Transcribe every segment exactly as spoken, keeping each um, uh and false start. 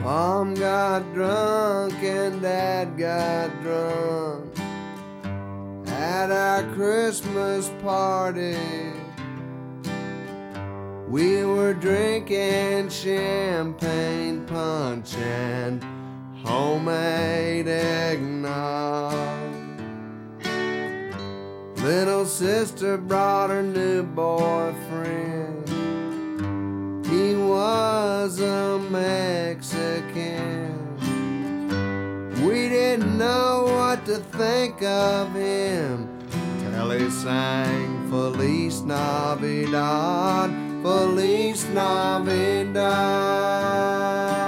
Mom got drunk and Dad got drunk at our Christmas party. We were drinking champagne punch and homemade eggnog. Little sister brought her new boyfriend. He was a Mexican. We didn't know what to think of him till he sang Feliz Navidad, Feliz Navidad.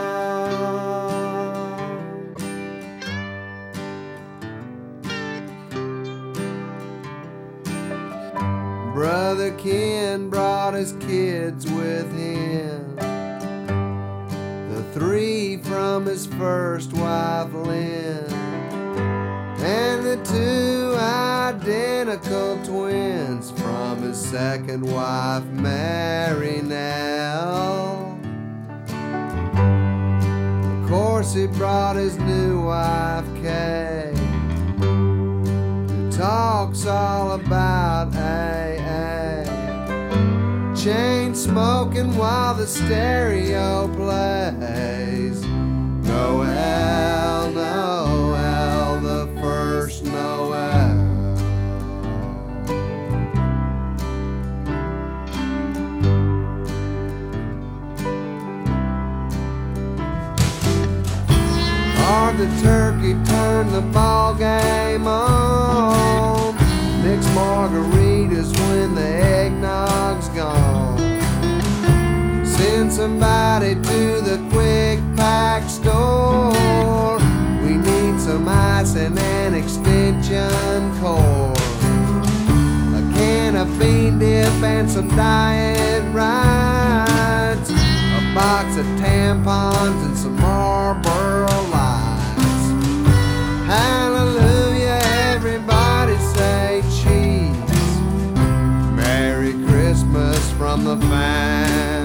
Brother Ken brought his kids with him, the three from his first wife Lynn, and the two identical twins from his second wife Mary Nell. Of course he brought his new wife Kay, who talks all about A A, chain smoking while the stereo plays Noel, Noel, the first Noel. Hard the turkey turned the ball game on, mixed margaritas when the eggnog's gone. Send somebody to the quick pack store. We need some ice and an extension cord, a can of bean dip and some diet rides, a box of tampons and some Marlboro Lights. Hallelujah, everybody say cheese. Merry Christmas from the family.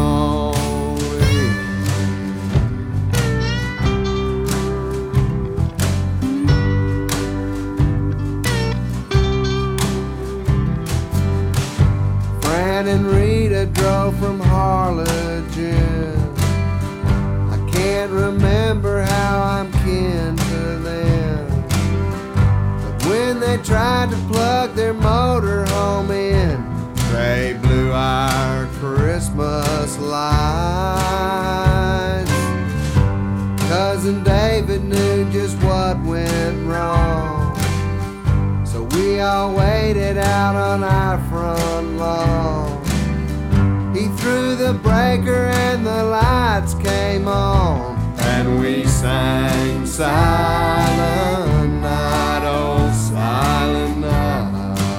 Fran and Rita drove from Harlingen. I can't remember how I'm kin to them, but when they tried to plug their motor home in, they blew our Christmas lights. Cousin David knew just what went wrong, so we all waited out on our front lawn. He threw the breaker and the lights came on, and we sang Silent Night, oh Silent Night.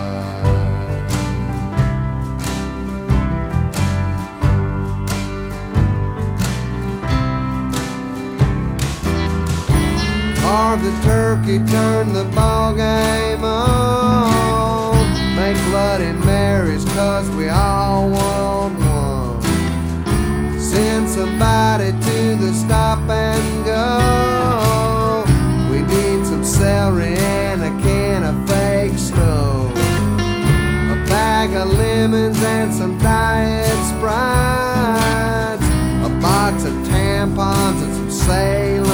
Carve the turkey, turn the ball game on, make Bloody Marys cause we all want one. Send somebody to the stop and go. We need some celery and a can of fake snow, a bag of lemons and some diet Sprites, a box of tampons and some Sailor